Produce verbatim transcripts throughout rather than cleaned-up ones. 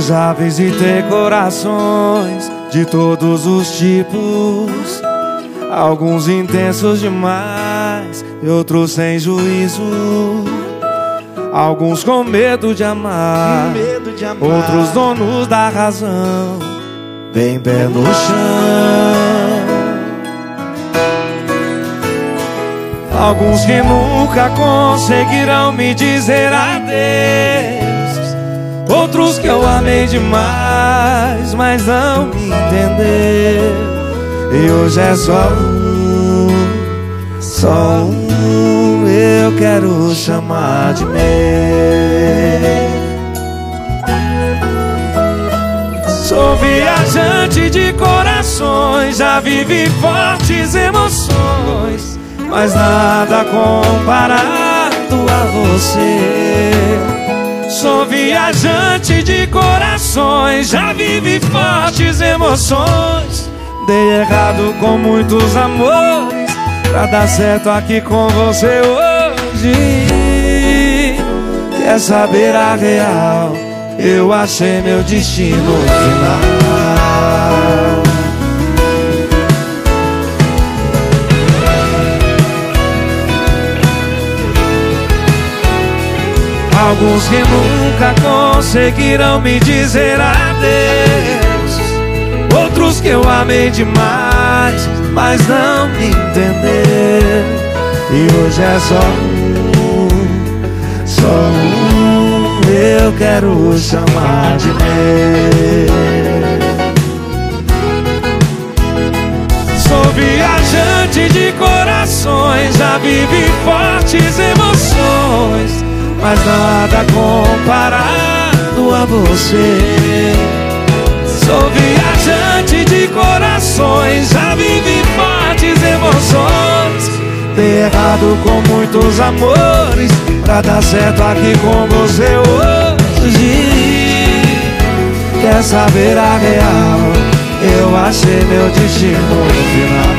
já visitei corações de todos os tipos, alguns intensos demais e outros sem juízo, alguns com medo de amar, medo de amar. Outros donos da razão, bem pé no chão. Alguns que nunca conseguirão me dizer adeus, outros que eu amei demais, mas não me entendeu. E hoje é só um, só um eu quero chamar de meu. Sou viajante de corações, já vivi fortes emoções, mas nada comparado a você. Sou viajante de corações, já vivi fortes emoções, dei errado com muitos amores pra dar certo aqui com você hoje. Quer saber a real? Eu achei meu destino final. Alguns que nunca conseguirão me dizer adeus, outros que eu amei demais, mas não me entender. E hoje é só um, só um eu quero chamar de meu. Sou viajante de corações, já vivi fortes emoções, mas nada comparado a você. Sou viajante de corações, já vivi fortes emoções, dei errado com muitos amores pra dar certo aqui com você hoje. Quer saber a real? Eu achei meu destino final.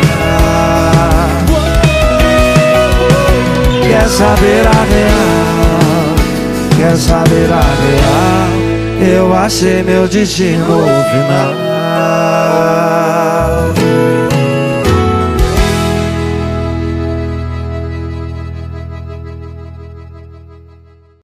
Quer saber a real? Quer saber a real? Eu achei meu destino final.